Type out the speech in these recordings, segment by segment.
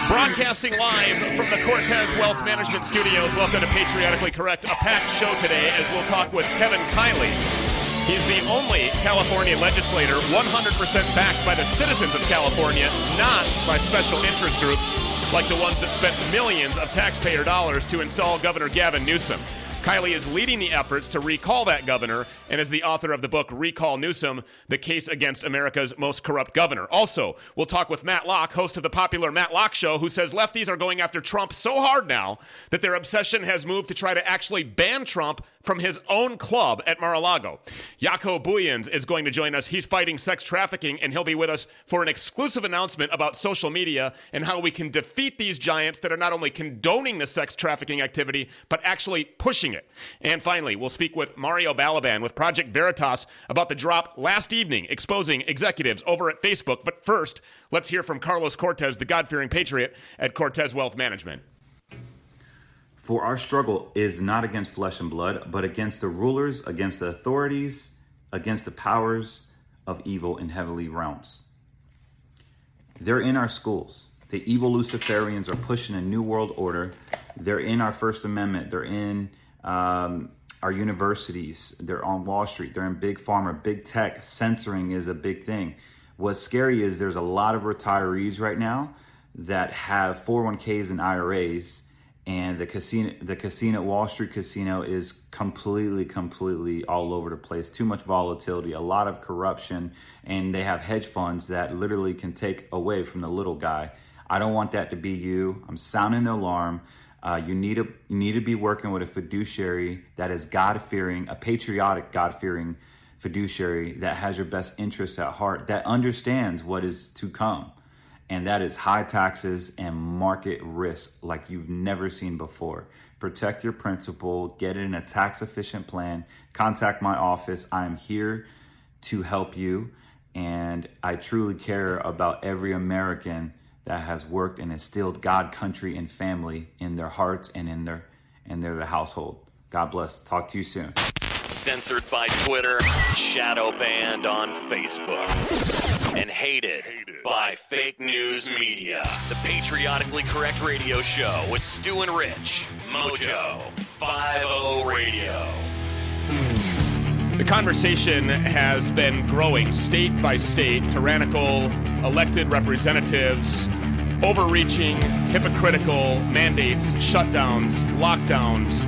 Broadcasting live from the Cortez Wealth Management Studios. Welcome to Patriotically Correct, a packed show today as we'll talk with Kevin Kiley. He's the only California legislator 100% backed by the citizens of California, not by special interest groups like the ones that spent millions of taxpayer dollars to install Governor Gavin Newsom. Kiley is leading the efforts to recall that governor and is the author of the book Recall Newsom, The Case Against America's Most Corrupt Governor. Also, we'll talk with Matt Locke, host of the popular Matt Locke Show, who says lefties are going after Trump so hard now that their obsession has moved to try to actually ban Trump from his own club at Mar-a-Lago. Jaco Booyens is going to join us. He's fighting sex trafficking, and he'll be with us for an exclusive announcement about social media and how we can defeat these giants that are not only condoning the sex trafficking activity, but actually pushing it. And finally, we'll speak with Mario Balaban with Project Veritas about the drop last evening exposing executives over at Facebook. But first, let's hear from Carlos Cortez, the God-fearing patriot at Cortez Wealth Management. For our struggle is not against flesh and blood, but against the rulers, against the authorities, against the powers of evil in heavenly realms. They're in our schools. The evil Luciferians are pushing a new world order. They're in our First Amendment. They're in our universities. They're on Wall Street. They're in big pharma, big tech. Censoring is a big thing. What's scary is there's a lot of retirees right now that have 401ks and IRAs. And the casino, Wall Street casino is completely all over the place. Too much volatility, a lot of corruption, and they have hedge funds that literally can take away from the little guy. I don't want that to be you. I'm sounding the alarm. You need to be working with a fiduciary that is God-fearing, a patriotic God-fearing fiduciary that has your best interests at heart, that understands what is to come. And that is high taxes and market risk like you've never seen before. Protect your principal, get it in a tax-efficient plan, contact my office. I am here to help you, and I truly care about every American that has worked and instilled God, country, and family in their hearts and in their household. God bless. Talk to you soon. Censored by Twitter, shadow banned on Facebook, and hated by fake news media. The Patriotically Correct Radio Show with Stu and Rich, Mojo 50 Radio. The conversation has been growing state by state. Tyrannical elected representatives, overreaching, hypocritical mandates, shutdowns, lockdowns.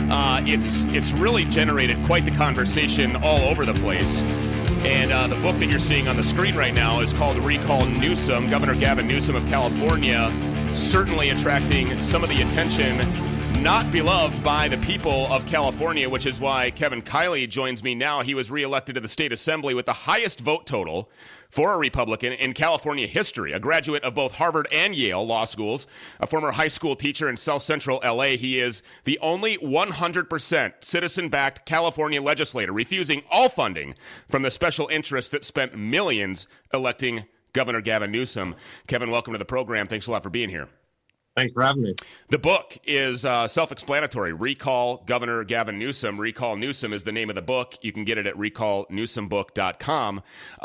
It's really generated quite the conversation all over the place. And the book that you're seeing on the screen right now is called Recall Newsom. Governor Gavin Newsom of California certainly attracting some of the attention, not beloved by the people of California, which is why Kevin Kiley joins me now. He was reelected to the state assembly with the highest vote total for a Republican in California history, a graduate of both Harvard and Yale law schools, a former high school teacher in South Central LA. He is the only 100% citizen-backed California legislator, refusing all funding from the special interests that spent millions electing Governor Gavin Newsom. Kevin, welcome to the program. Thanks a lot for being here. Thanks for having me. The book is self-explanatory. Recall Governor Gavin Newsom. Recall Newsom is the name of the book. You can get it at recallnewsombook.com.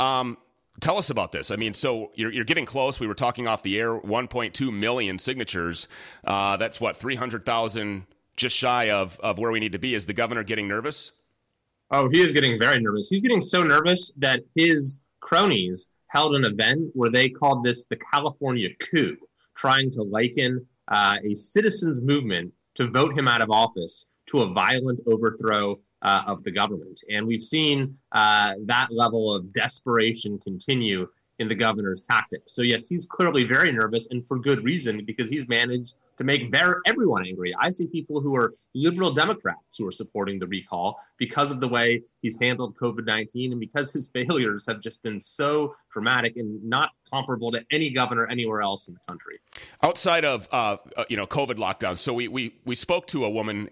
Tell us about this. I mean, so you're getting close. We were talking off the air, 1.2 million signatures. That's what, 300,000 just shy of where we need to be. Is the governor getting nervous? Oh, he is getting very nervous. He's getting so nervous that his cronies held an event where they called this the California coup, trying to liken a citizens' movement to vote him out of office to a violent overthrow of the government. And we've seen that level of desperation continue in the governor's tactics. So yes, he's clearly very nervous, and for good reason, because he's managed to make everyone angry. I see people who are liberal Democrats who are supporting the recall because of the way he's handled COVID-19 and because his failures have just been so dramatic and not comparable to any governor anywhere else in the country. Outside of COVID lockdowns, so we spoke to a woman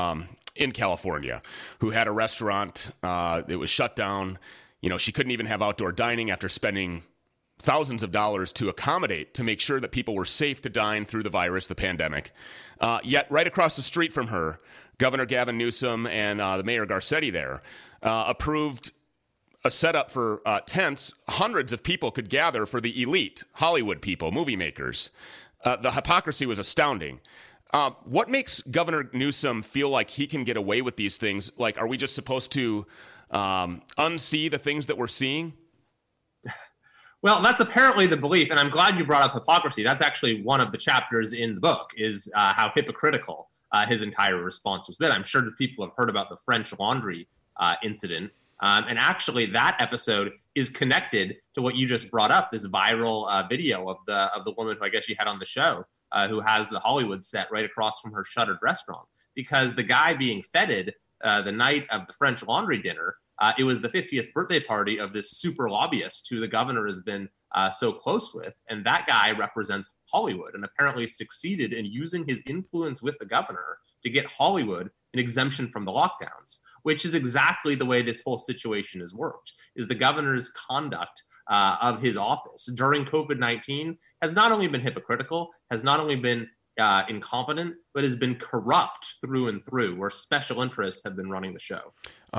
in California who had a restaurant that was shut down. She couldn't even have outdoor dining after spending thousands of dollars to accommodate, to make sure that people were safe to dine through the virus, the pandemic. Yet right across the street from her, Governor Gavin Newsom and the Mayor Garcetti there approved a setup for tents. Hundreds of people could gather for the elite, Hollywood people, movie makers. The hypocrisy was astounding. What makes Governor Newsom feel like he can get away with these things? Like, are we just supposed to unsee the things that we're seeing? Well, that's apparently the belief, and I'm glad you brought up hypocrisy. That's actually one of the chapters in the book, is how hypocritical his entire response was been. I'm sure that people have heard about the French Laundry incident, and actually that episode is connected to what you just brought up, this viral video of the woman who I guess you had on the show, who has the Hollywood set right across from her shuttered restaurant, because the guy being feted the night of the French Laundry dinner, it was the 50th birthday party of this super lobbyist who the governor has been so close with. And that guy represents Hollywood and apparently succeeded in using his influence with the governor to get Hollywood an exemption from the lockdowns, which is exactly the way this whole situation has worked, is the governor's conduct of his office during COVID-19 has not only been hypocritical, has not only been incompetent, but has been corrupt through and through, where special interests have been running the show.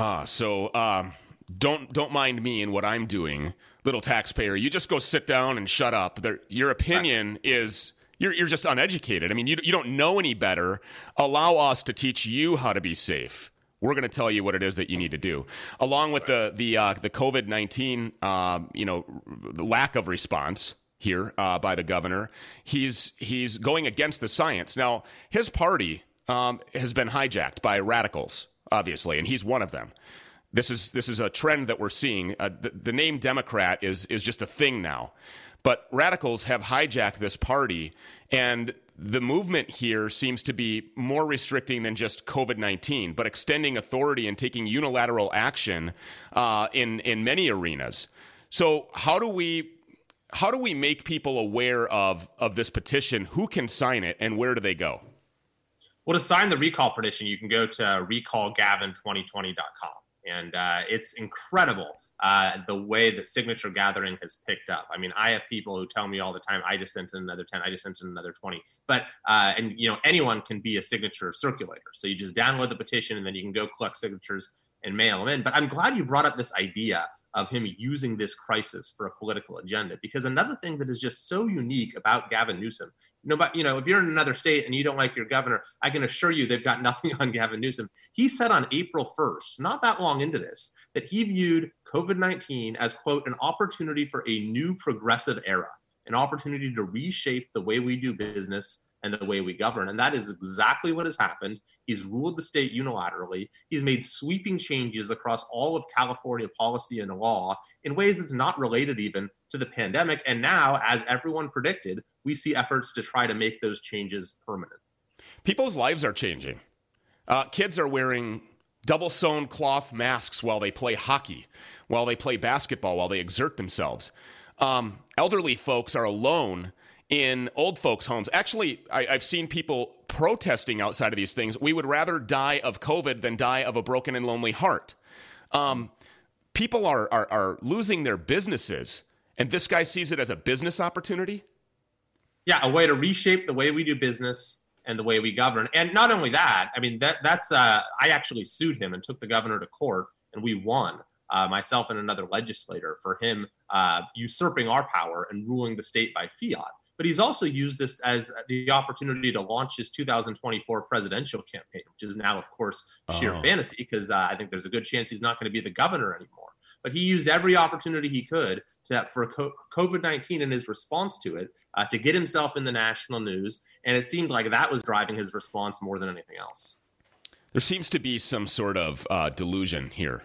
Don't mind me and what I'm doing, little taxpayer. You just go sit down and shut up. Your opinion is you're just uneducated. I mean, you don't know any better. Allow us to teach you how to be safe. We're going to tell you what it is that you need to do, along with the COVID-19 the lack of response here by the governor. He's going against the science. Now, his party has been hijacked by radicals, obviously, and he's one of them. This is a trend that we're seeing. The name Democrat is just a thing now. But radicals have hijacked this party, and the movement here seems to be more restricting than just COVID-19, but extending authority and taking unilateral action in many arenas. So how do we make people aware of this petition? Who can sign it, and where do they go? Well, to sign the recall petition, you can go to recallgavin2020.com. And it's incredible the way that signature gathering has picked up. I mean, I have people who tell me all the time, I just sent in another 10, I just sent in another 20. But, anyone can be a signature circulator. So you just download the petition and then you can go collect signatures and mail them in. But I'm glad you brought up this idea of him using this crisis for a political agenda, because another thing that is just so unique about Gavin Newsom, if you're in another state and you don't like your governor, I can assure you they've got nothing on Gavin Newsom. He said on April 1st, not that long into this, that he viewed COVID-19 as, quote, an opportunity for a new progressive era, an opportunity to reshape the way we do business and the way we govern. And that is exactly what has happened. He's ruled the state unilaterally. He's made sweeping changes across all of California policy and law in ways that's not related even to the pandemic. And now, as everyone predicted, we see efforts to try to make those changes permanent. People's lives are changing. Kids are wearing double-sewn cloth masks while they play hockey, while they play basketball, while they exert themselves. Elderly folks are alone in old folks' homes. Actually, I've seen people protesting outside of these things. We would rather die of COVID than die of a broken and lonely heart. People are losing their businesses, and this guy sees it as a business opportunity? Yeah, a way to reshape the way we do business and the way we govern. And not only that, I mean, that's I actually sued him and took the governor to court, and we won. Myself and another legislator, for him usurping our power and ruling the state by fiat. But he's also used this as the opportunity to launch his 2024 presidential campaign, which is now, of course, sheer fantasy, because I think there's a good chance he's not going to be the governor anymore. But he used every opportunity he could for COVID-19 and his response to it to get himself in the national news. And it seemed like that was driving his response more than anything else. There seems to be some sort of delusion here.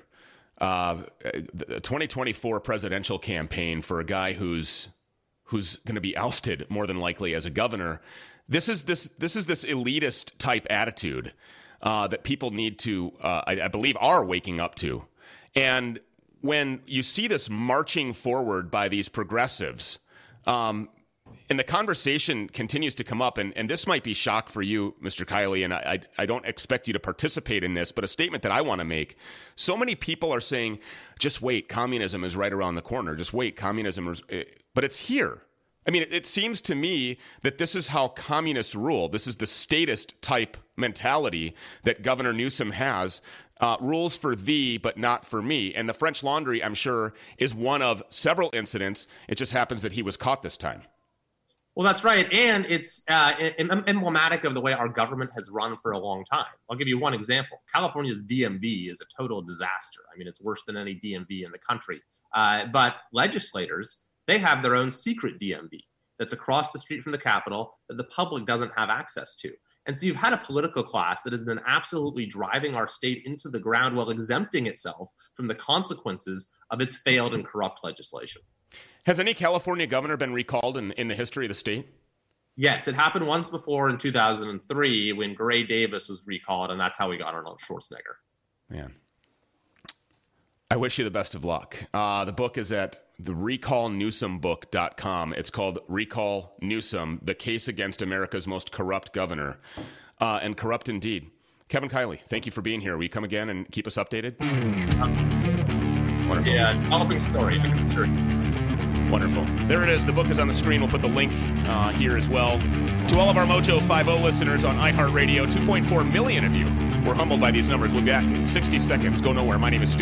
The 2024 presidential campaign for a guy who's going to be ousted more than likely as a governor. This is this elitist type attitude that people need to, I believe, are waking up to. And when you see this marching forward by these progressives, and the conversation continues to come up, and this might be shock for you, Mr. Kiley, and I don't expect you to participate in this, but a statement that I want to make. So many people are saying, just wait, communism is right around the corner. Just wait, communism is... But it's here. I mean, it seems to me that this is how communists rule. This is the statist type mentality that Governor Newsom has. Rules for thee, but not for me. And the French Laundry, I'm sure, is one of several incidents. It just happens that he was caught this time. Well, that's right. And it's emblematic of the way our government has run for a long time. I'll give you one example. California's DMV is a total disaster. I mean, it's worse than any DMV in the country. But legislators, they have their own secret DMV that's across the street from the Capitol that the public doesn't have access to. And so you've had a political class that has been absolutely driving our state into the ground while exempting itself from the consequences of its failed and corrupt legislation. Has any California governor been recalled in the history of the state? Yes, it happened once before in 2003 when Gray Davis was recalled, and that's how we got Arnold Schwarzenegger. Man, I wish you the best of luck. The book is at the recallnewsombook.com. It's called Recall Newsom, The Case Against America's Most Corrupt Governor. And corrupt indeed. Kevin Kiley, thank you for being here. Will you come again and keep us updated? Wonderful. Yeah, developing story, I can assure you. Wonderful. There it is. The book is on the screen. We'll put the link here as well. To all of our Mojo 50 listeners on iHeartRadio, 2.4 million of you. We're humbled by these numbers. We'll be back in 60 seconds. Go nowhere. My name is Stu.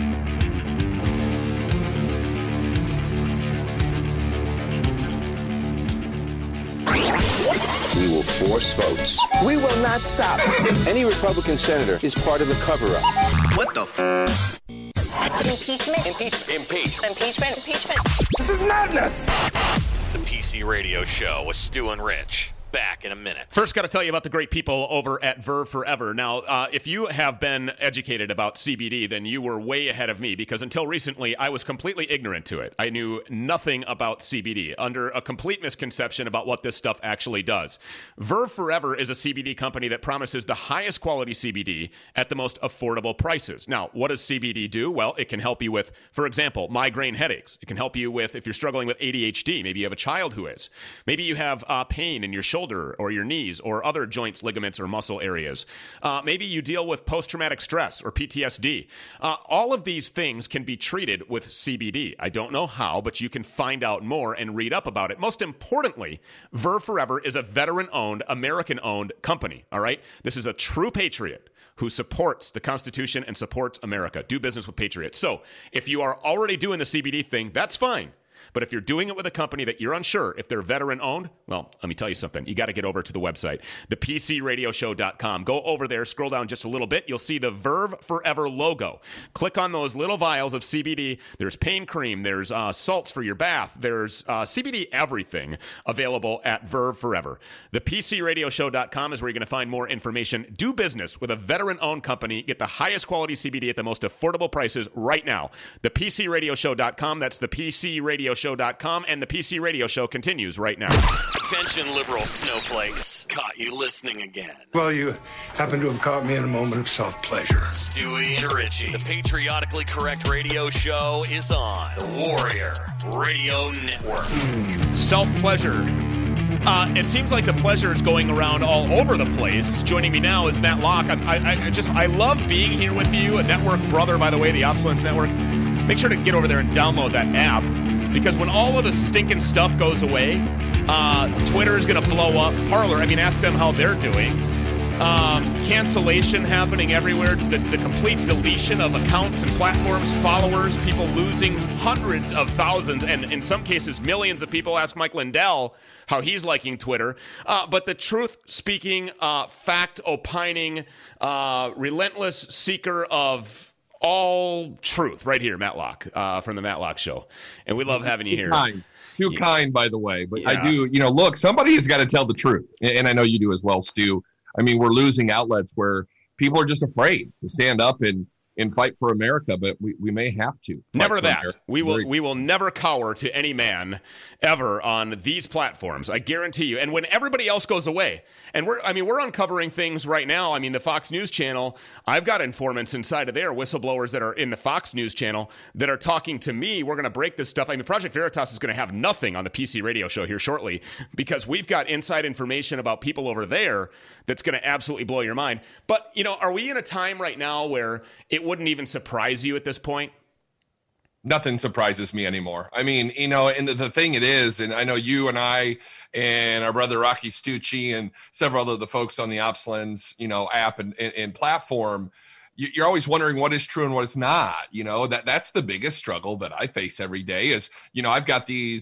We will force votes. We will not stop. Any Republican senator is part of the cover-up. What the f***? Impeachment. Impeachment. This is madness. The PC Radio Show with Stu and Rich. Back in a minute. First, got to tell you about the great people over at Verve Forever. Now, if you have been educated about CBD, then you were way ahead of me, because until recently, I was completely ignorant to it. I knew nothing about CBD, under a complete misconception about what this stuff actually does. Verve Forever is a CBD company that promises the highest quality CBD at the most affordable prices. Now, what does CBD do? Well, it can help you with, for example, migraine headaches. It can help you with, if you're struggling with ADHD, maybe you have a child who is. Maybe you have pain in your shoulder or your knees or other joints, ligaments, or muscle areas. Maybe you deal with post-traumatic stress or PTSD. All of these things can be treated with CBD. I don't know how, but you can find out more and read up about it. Most importantly, Verve Forever is a veteran-owned, American-owned company, all right? This is a true patriot who supports the Constitution and supports America. Do business with patriots. So if you are already doing the CBD thing, that's fine. But if you're doing it with a company that you're unsure if they're veteran-owned, well, let me tell you something. You got to get over to the website, thepcradioshow.com. Go over there, scroll down just a little bit. You'll see the Verve Forever logo. Click on those little vials of CBD. There's pain cream. There's salts for your bath. There's CBD everything available at Verve Forever. Thepcradioshow.com is where you're going to find more information. Do business with a veteran-owned company. Get the highest quality CBD at the most affordable prices right now. Thepcradioshow.com. That's thepcradioshow.com, and the PC Radio Show continues right now. Attention, liberal snowflakes. Caught you listening again. Well, you happen to have caught me in a moment of self-pleasure. Stewie and Richie. The patriotically correct radio show is on the Warrior Radio Network. Self-pleasure. It seems like the pleasure is going around all over the place. Joining me now is Matt Locke. I love being here with you, a network brother, by the way, the Obsolence Network. Make sure to get over there and download that app, because when all of the stinking stuff goes away, Twitter is going to blow up. Parler, ask them how they're doing. Cancellation happening everywhere. The complete deletion of accounts and platforms, followers, people losing hundreds of thousands, and in some cases millions of people. Ask Mike Lindell how he's liking Twitter. But the truth-speaking, fact-opining, relentless seeker of all truth right here, Matt Locke, from the Matt Locke Show. And we love having you here. Too kind, by the way. But yeah. I do, look, somebody has got to tell the truth. And I know you do as well, Stu. We're losing outlets where people are just afraid to stand up and fight for America, but we may have to. Never that. We will never cower to any man ever on these platforms. I guarantee you. And when everybody else goes away, and we're uncovering things right now. The Fox News Channel, I've got informants inside of there, whistleblowers that are in the Fox News Channel that are talking to me. We're going to break this stuff. Project Veritas is going to have nothing on the PC Radio Show here shortly, because we've got inside information about people over there that's going to absolutely blow your mind. But, are we in a time right now where it wouldn't even surprise you at this point? Nothing surprises me anymore. And the thing it is, and I know you and I and our brother Rocky Stucci and several of the folks on the OpsLens, app and platform, you're always wondering what is true and what is not. That's the biggest struggle that I face every day is, I've got these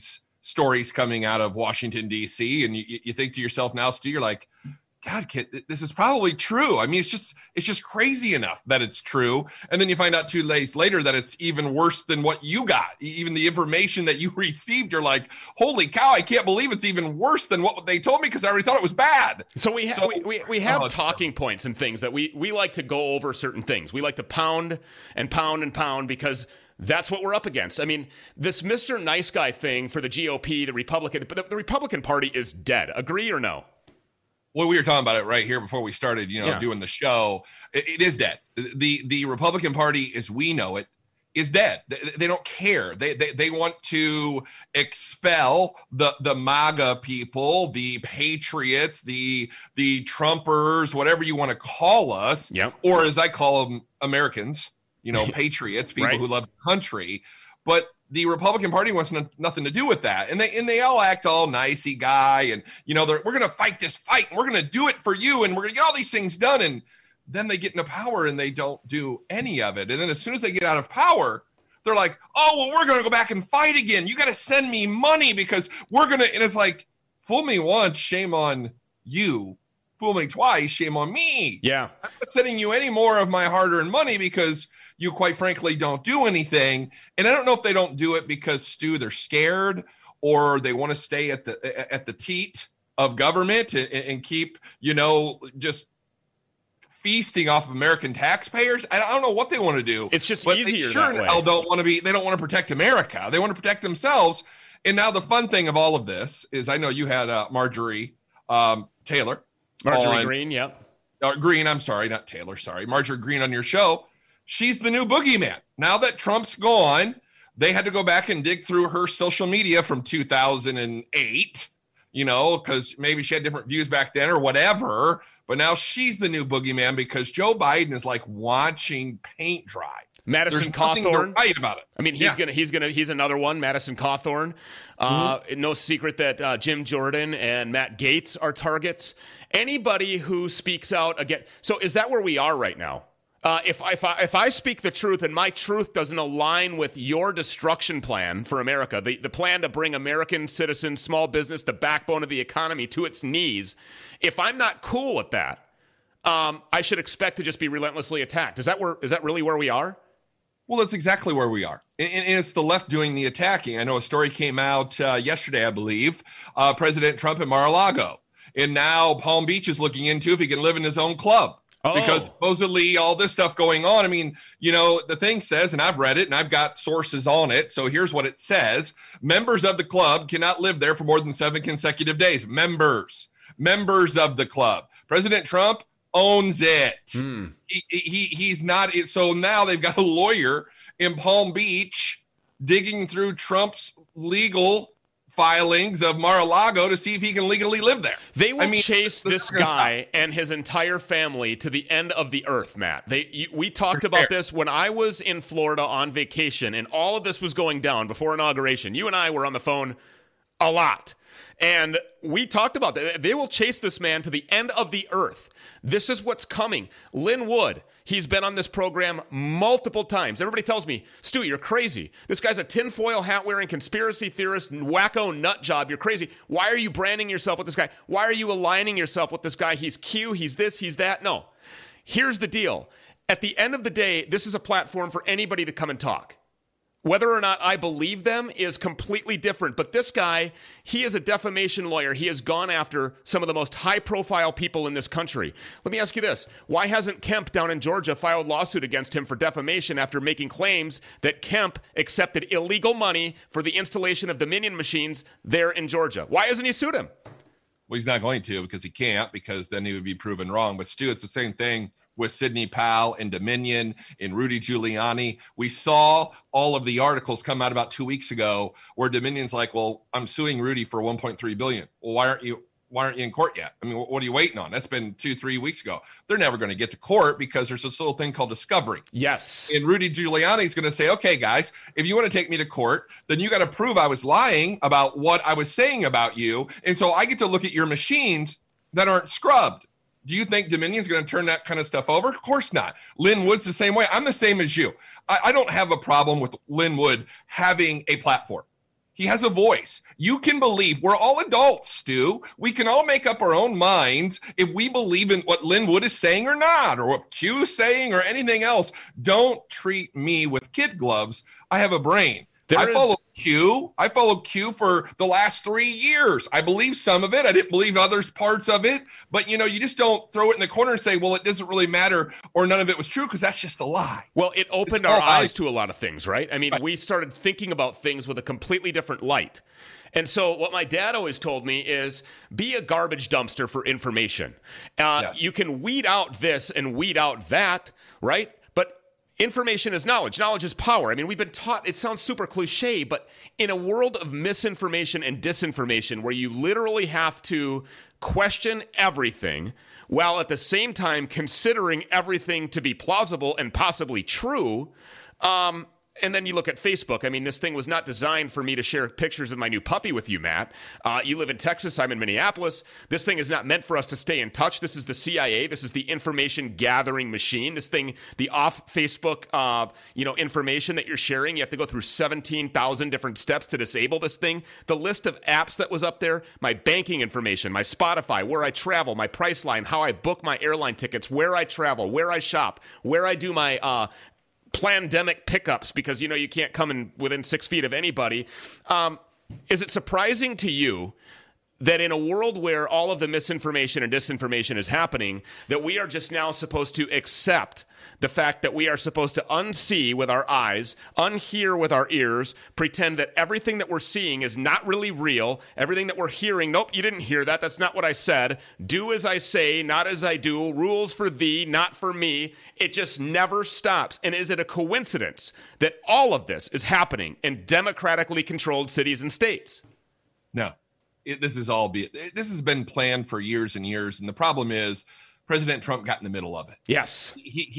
stories coming out of Washington, D.C. And you think to yourself now, Stu, you're like, God, kid, this is probably true. I mean, it's just crazy enough that it's true. And then you find out 2 days later that it's even worse than what you got. Even the information that you received, you're like, holy cow, I can't believe it's even worse than what they told me because I already thought it was bad. So we have talking points and things that we like to go over certain things. We like to pound and pound and pound because that's what we're up against. I mean, this Mr. Nice Guy thing for the GOP, the Republican Party is dead. Agree or no? Well, we were talking about it right here before we started, doing the show. It is dead. The Republican Party, as we know it, is dead. They don't care. They want to expel the MAGA people, the patriots, the Trumpers, whatever you want to call us, or as I call them, Americans, patriots, people who love the country. But the Republican Party wants nothing to do with that. And they all act all nicey guy. And, we're going to fight this fight and we're going to do it for you. And we're going to get all these things done. And then they get into power and they don't do any of it. And then as soon as they get out of power, they're like, oh, well, we're going to go back and fight again. You got to send me money because we're going to. And it's like, fool me once, shame on you. Fool me twice, shame on me. Yeah. I'm not sending you any more of my hard-earned money because you quite frankly don't do anything. And I don't know if they don't do it because, Stu, they're scared or they want to stay at the teat of government and keep, just feasting off of American taxpayers. I don't know what they want to do. It's just but easier they sure that way. They don't want to protect America. They want to protect themselves. And now the fun thing of all of this is I know you had Marjorie Taylor. Marjorie Greene, yep. Greene, I'm sorry, not Taylor, sorry. Marjorie Greene on your show. She's the new boogeyman. Now that Trump's gone, they had to go back and dig through her social media from 2008, because maybe she had different views back then or whatever. But now she's the new boogeyman because Joe Biden is like watching paint dry. Madison There's nothing Cawthorn, right about it. I mean, he's another one. Madison Cawthorn. No secret that Jim Jordan and Matt Gaetz are targets. Anybody who speaks out again. So is that where we are right now? If I speak the truth and my truth doesn't align with your destruction plan for America, the plan to bring American citizens, small business, the backbone of the economy to its knees, if I'm not cool with that, I should expect to just be relentlessly attacked. Is that really where we are? Well, that's exactly where we are. And it's the left doing the attacking. I know a story came out yesterday, I believe, President Trump at Mar-a-Lago. And now Palm Beach is looking into if he can live in his own club. Because supposedly all this stuff going on. I mean, the thing says, and I've read it and I've got sources on it. So here's what it says. Members of the club cannot live there for more than 7 consecutive days. Members of the club. President Trump owns it. He's not. So now they've got a lawyer in Palm Beach digging through Trump's legal filings of Mar-a-Lago to see if he can legally live there. They will chase this guy and his entire family to the end of the earth, Matt. We talked about this when I was in Florida on vacation and all of this was going down before inauguration. You and I were on the phone a lot. And we talked about that. They will chase this man to the end of the earth. This is what's coming. Lynn Wood, he's been on this program multiple times. Everybody tells me, Stu, you're crazy. This guy's a tinfoil hat-wearing conspiracy theorist, wacko nut job. You're crazy. Why are you branding yourself with this guy? Why are you aligning yourself with this guy? He's Q, he's this, he's that. No. Here's the deal. At the end of the day, this is a platform for anybody to come and talk. Whether or not I believe them is completely different. But this guy, he is a defamation lawyer. He has gone after some of the most high-profile people in this country. Let me ask you this. Why hasn't Kemp down in Georgia filed lawsuit against him for defamation after making claims that Kemp accepted illegal money for the installation of Dominion machines there in Georgia? Why hasn't he sued him? Well, he's not going to because he can't, because then he would be proven wrong. But Stu, it's the same thing with Sidney Powell and Dominion and Rudy Giuliani. We saw all of the articles come out about 2 weeks ago where Dominion's like, well, I'm suing Rudy for $1.3 billion. Well, why aren't you in court yet? I mean, what are you waiting on? That's been 2-3 weeks ago. They're never going to get to court because there's this little thing called discovery. Yes. And Rudy Giuliani is going to say, okay, guys, if you want to take me to court, then you got to prove I was lying about what I was saying about you. And so I get to look at your machines that aren't scrubbed. Do you think Dominion's going to turn that kind of stuff over? Of course not. Lynn Wood's the same way. I'm the same as you. I don't have a problem with Lynn Wood having a platform. He has a voice. You can believe. We're all adults, Stu. We can all make up our own minds if we believe in what Lin Wood is saying or not, or what Q is saying or anything else. Don't treat me with kid gloves. I have a brain. I follow Q. I followed Q for the last 3 years. I believe some of it. I didn't believe others parts of it. But, you just don't throw it in the corner and say, well, it doesn't really matter or none of it was true, because that's just a lie. Well, it opened our eyes to a lot of things, right? I mean, we started thinking about things with a completely different light. And so what my dad always told me is be a garbage dumpster for information. Yes. You can weed out this and weed out that, right? Information is knowledge. Knowledge is power. I mean, we've been taught, it sounds super cliche, but in a world of misinformation and disinformation where you literally have to question everything while at the same time considering everything to be plausible and possibly true, and then you look at Facebook. I mean, this thing was not designed for me to share pictures of my new puppy with you, Matt. You live in Texas. I'm in Minneapolis. This thing is not meant for us to stay in touch. This is the CIA. This is the information gathering machine. This thing, the off Facebook, information that you're sharing, you have to go through 17,000 different steps to disable this thing. The list of apps that was up there, my banking information, my Spotify, where I travel, my Priceline, how I book my airline tickets, where I travel, where I shop, where I do my pandemic pickups, because you can't come in within 6 feet of anybody. Is it surprising to you that in a world where all of the misinformation and disinformation is happening, that we are just now supposed to accept the fact that we are supposed to unsee with our eyes, unhear with our ears, pretend that everything that we're seeing is not really real, everything that we're hearing, nope, you didn't hear that, that's not what I said, do as I say, not as I do, rules for thee, not for me. It just never stops. And is it a coincidence that all of this is happening in democratically controlled cities and states? No. This has been planned for years and years, and the problem is President Trump got in the middle of it. Yes,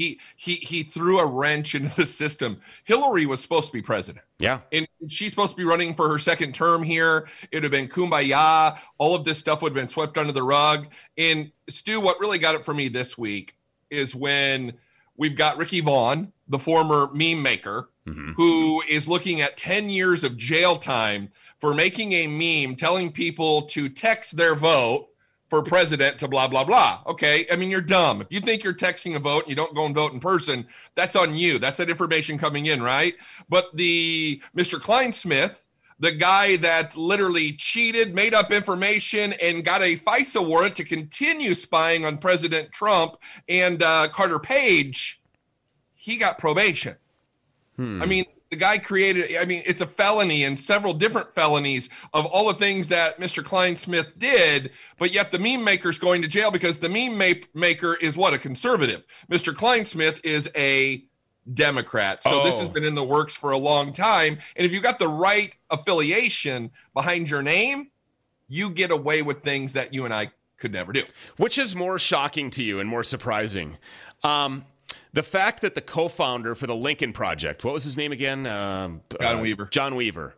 he threw a wrench into the system. Hillary was supposed to be president. Yeah, and she's supposed to be running for her second term here. It would have been kumbaya. All of this stuff would have been swept under the rug. And Stu, what really got it for me this week is when we've got Ricky Vaughn, the former meme maker, who is looking at 10 years of jail time for making a meme telling people to text their vote for president to blah, blah, blah. Okay, I mean, you're dumb. If you think you're texting a vote and you don't go and vote in person, that's on you. That's that information coming in, right? But the Mr. Kleinsmith, the guy that literally cheated, made up information, and got a FISA warrant to continue spying on President Trump and Carter Page, he got probation. I mean, the guy it's a felony and several different felonies of all the things that Mr. Kleinsmith did, but yet the meme maker's going to jail because the meme maker is what? A conservative. Mr. Kleinsmith is a Democrat. So This has been in the works for a long time. And if you've got the right affiliation behind your name, you get away with things that you and I could never do. Which is more shocking to you and more surprising? The fact that the co-founder for the Lincoln Project, what was his name again? John Weaver,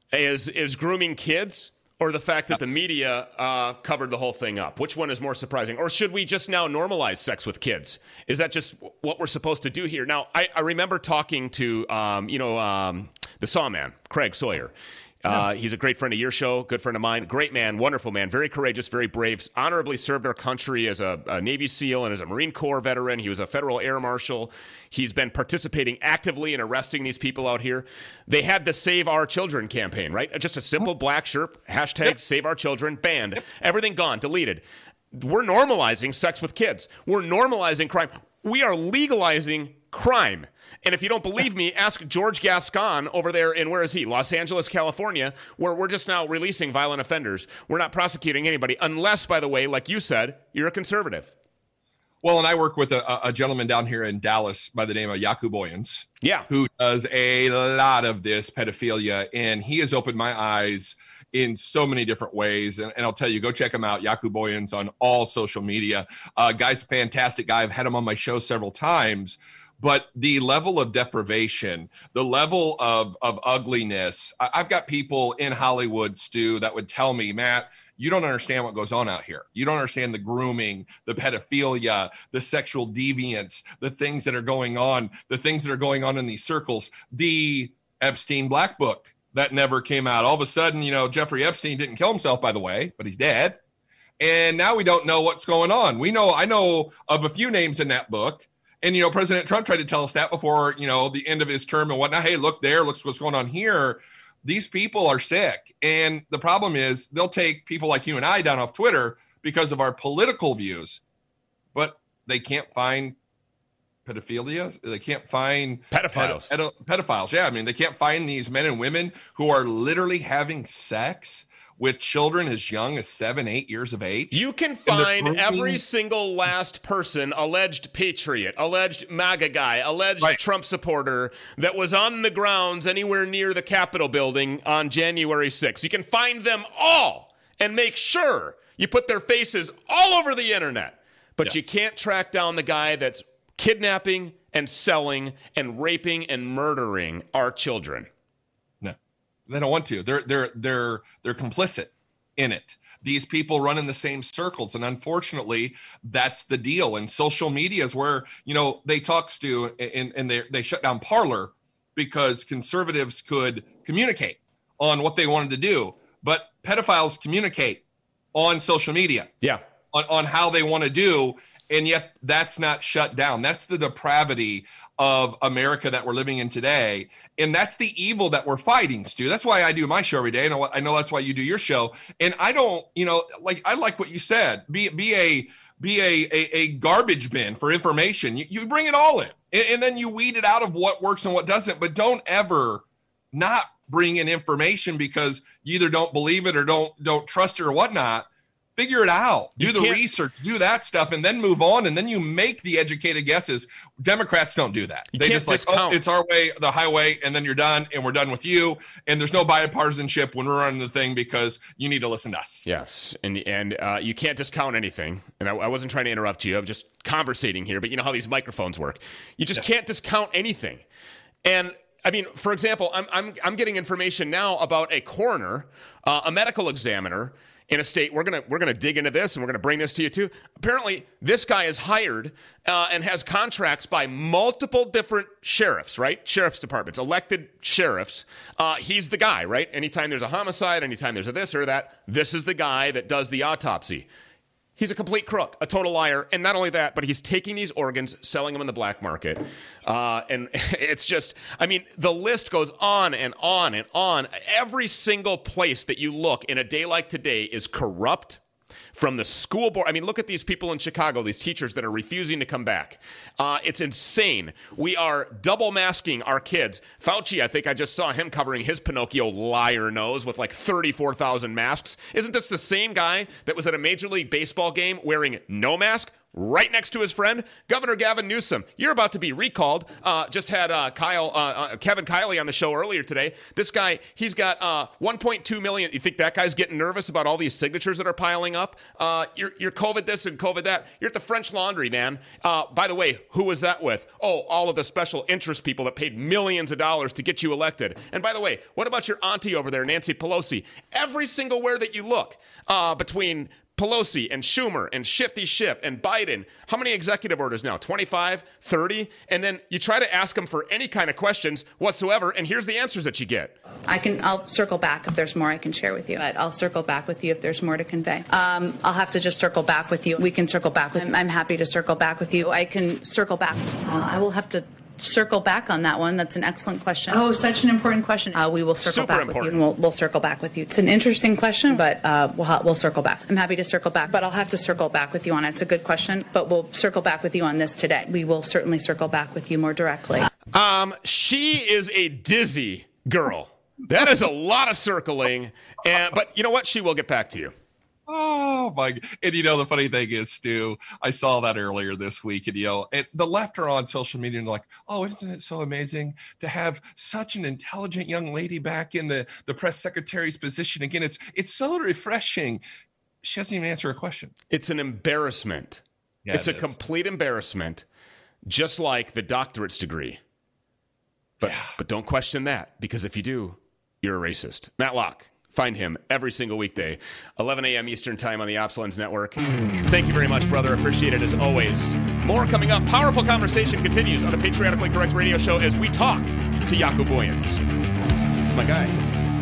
is grooming kids, or the fact that the media covered the whole thing up? Which one is more surprising? Or should we just now normalize sex with kids? Is that just what we're supposed to do here? Now, I remember talking to, the Sawman, Craig Sawyer. He's a great friend of your show, good friend of mine, great man, wonderful man, very courageous, very brave, honorably served our country as a Navy SEAL and as a Marine Corps veteran. He was a federal air marshal. He's been participating actively in arresting these people out here. They had the Save Our Children campaign, right? Just a simple black shirt, hashtag Save Our Children, banned, everything gone, deleted. We're normalizing sex with kids. We're normalizing crime. We are legalizing crime. And if you don't believe me, ask George Gascon over there in, where is he? Los Angeles, California, where we're just now releasing violent offenders. We're not prosecuting anybody unless, by the way, like you said, you're a conservative. Well, and I work with a gentleman down here in Dallas by the name of Yaku Boyens, who does a lot of this pedophilia, and he has opened my eyes in so many different ways. And I'll tell you, go check him out, Yaku Boyens, on all social media. Guy's a fantastic guy. I've had him on my show several times. But the level of deprivation, the level of ugliness, I've got people in Hollywood, Stu, that would tell me, Matt, you don't understand what goes on out here. You don't understand the grooming, the pedophilia, the sexual deviance, the things that are going on, the things that are going on in these circles, the Epstein Black Book that never came out. All of a sudden, Jeffrey Epstein didn't kill himself, by the way, but he's dead. And now we don't know what's going on. I know of a few names in that book. And, President Trump tried to tell us that before, the end of his term and whatnot. Hey, look there, look what's going on here. These people are sick. And the problem is they'll take people like you and I down off Twitter because of our political views, but they can't find pedophilia. They can't find pedophiles. Pedophiles. Yeah. I mean, they can't find these men and women who are literally having sex with children as young as 7, 8 years of age. You can find every single last person, alleged patriot, alleged MAGA guy, alleged Trump supporter that was on the grounds anywhere near the Capitol building on January 6th. You can find them all and make sure you put their faces all over the internet. But you can't track down the guy that's kidnapping and selling and raping and murdering our children. They don't want to. They're complicit in it. These people run in the same circles, and unfortunately, that's the deal. And social media is where they talk, Stu, and they shut down Parler because conservatives could communicate on what they wanted to do, but pedophiles communicate on social media. Yeah, on how they want to do. And yet that's not shut down. That's the depravity of America that we're living in today. And that's the evil that we're fighting, Stu. That's why I do my show every day. And I know that's why you do your show. And I don't, I like what you said. Be a garbage bin for information. You bring it all in. And then you weed it out of what works and what doesn't. But don't ever not bring in information because you either don't believe it or don't trust it or whatnot. Figure it out. Do the research, do that stuff, and then move on, and then you make the educated guesses. Democrats don't do that. They just it's our way, the highway, and then you're done, and we're done with you, and there's no bipartisanship when we're running the thing because you need to listen to us. Yes, and you can't discount anything, and I wasn't trying to interrupt you. I'm just conversating here, but you know how these microphones work. You just can't discount anything. And I mean, for example, I'm getting information now about a coroner, a medical examiner, in a state. We're gonna dig into this, and we're gonna bring this to you too. Apparently, this guy is hired and has contracts by multiple different sheriffs, right? Sheriff's departments, elected sheriffs. He's the guy, right? Anytime there's a homicide, anytime there's a this or that, this is the guy that does the autopsy. He's a complete crook, a total liar. And not only that, but he's taking these organs, selling them in the black market. And it's just, I mean, the list goes on and on and on. Every single place that you look in a day like today is corrupt. From the school board. I mean, look at these people in Chicago, these teachers that are refusing to come back. It's insane. We are double masking our kids. Fauci, I think I just saw him covering his Pinocchio liar nose with like 34,000 masks. Isn't this the same guy that was at a Major League Baseball game wearing no mask? Right next to his friend, Governor Gavin Newsom. You're about to be recalled. Just had Kevin Kiley on the show earlier today. This guy, he's got 1.2 million. You think that guy's getting nervous about all these signatures that are piling up? You're COVID this and COVID that. You're at the French Laundry, man. By the way, who was that with? Oh, all of the special interest people that paid millions of dollars to get you elected. And by the way, what about your auntie over there, Nancy Pelosi? Every single where that you look, between Pelosi and Schumer and Shifty Schiff and Biden, how many executive orders now? 25, 30? And then you try to ask them for any kind of questions whatsoever, and here's the answers that you get. I'll circle back if there's more I can share with you. I'll circle back with you if there's more to convey. I'll have to just circle back with you. We can circle back with I'm happy to circle back with you. I can circle back. I will have to circle back on that one. That's an excellent question. Oh, such an important question. We will circle back with you, and we'll circle back with you. It's an interesting question, but we'll circle back. I'm happy to circle back, but I'll have to circle back with you on it. It's a good question, but we'll circle back with you on this today. We will certainly circle back with you more directly. She is a dizzy girl. That is a lot of circling, but you know what? She will get back to you. Oh my! And the funny thing is, Stu, I saw that earlier this week, and and the left are on social media and they're like, "Oh, isn't it so amazing to have such an intelligent young lady back in the press secretary's position again? It's so refreshing." She doesn't even answer a question. It's an embarrassment. Yeah, it's a complete embarrassment, just like the doctorate's degree. But don't question that, because if you do, you're a racist. Matt Locke. Find him every single weekday, 11 a.m. Eastern Time on the Opslens Network. Thank you very much, brother. Appreciate it as always. More coming up. Powerful conversation continues on the Patriotically Correct Radio Show as we talk to Jaco Booyens. It's my guy.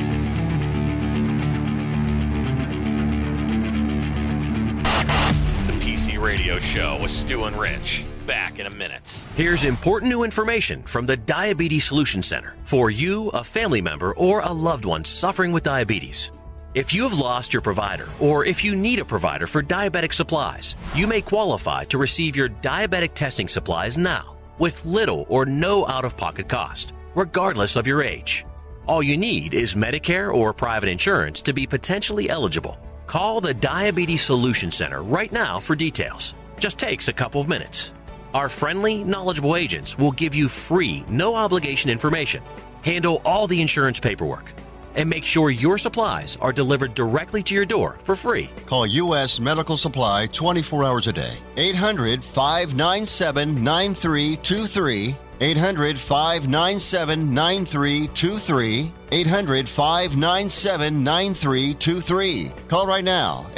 Radio Show with Stu and Rich. Back in a minute. Here's important new information from the Diabetes Solution Center for you, a family member, or a loved one suffering with diabetes. If you have lost your provider, or if you need a provider for diabetic supplies, you may qualify to receive your diabetic testing supplies now with little or no out-of-pocket cost, regardless of your age. All you need is Medicare or private insurance to be potentially eligible. Call the Diabetes Solution Center right now for details. Just takes a couple of minutes. Our friendly, knowledgeable agents will give you free, no-obligation information, handle all the insurance paperwork, and make sure your supplies are delivered directly to your door for free. Call U.S. Medical Supply 24 hours a day. 800-597-9323. 800-597-9323. 800-597-9323. Call right now.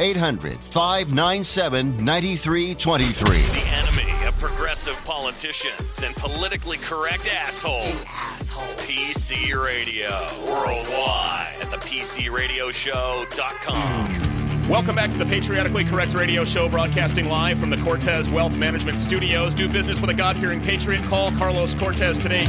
800-597-9323. The enemy of progressive politicians and politically correct assholes. PC Radio. Worldwide at thepcradioshow.com. Welcome back to the Patriotically Correct Radio Show, broadcasting live from the Cortez Wealth Management Studios. Do business with a God-fearing patriot. Call Carlos Cortez today,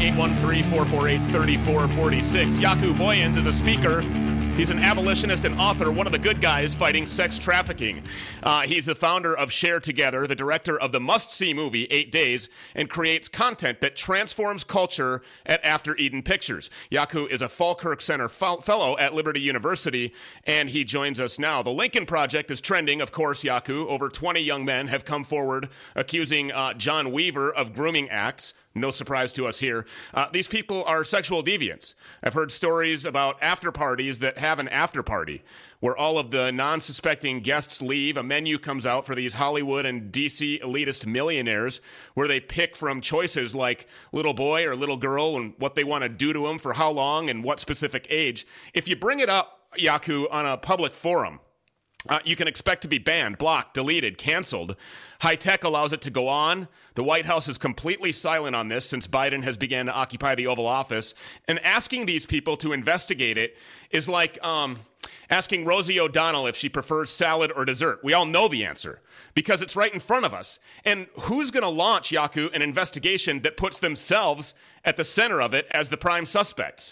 813-448-3446. Yaku Boyens is a speaker. He's an abolitionist and author, one of the good guys fighting sex trafficking. He's the founder of Share Together, the director of the must-see movie 8 Days, and creates content that transforms culture at After Eden Pictures. Yaku is a Falkirk Center fellow at Liberty University, and he joins us now. The Lincoln Project is trending, of course, Yaku. Over 20 young men have come forward accusing John Weaver of grooming acts. No surprise to us here. These people are sexual deviants. I've heard stories about after parties that have an after party where all of the non-suspecting guests leave. A menu comes out for these Hollywood and DC elitist millionaires where they pick from choices like little boy or little girl and what they want to do to them for how long and what specific age. If you bring it up, Yaku, on a public forum, you can expect to be banned, blocked, deleted, canceled. High tech allows it to go on. The White House is completely silent on this since Biden has begun to occupy the Oval Office. And asking these people to investigate it is like asking Rosie O'Donnell if she prefers salad or dessert. We all know the answer because it's right in front of us. And who's going to launch, Yaku, an investigation that puts themselves at the center of it as the prime suspects?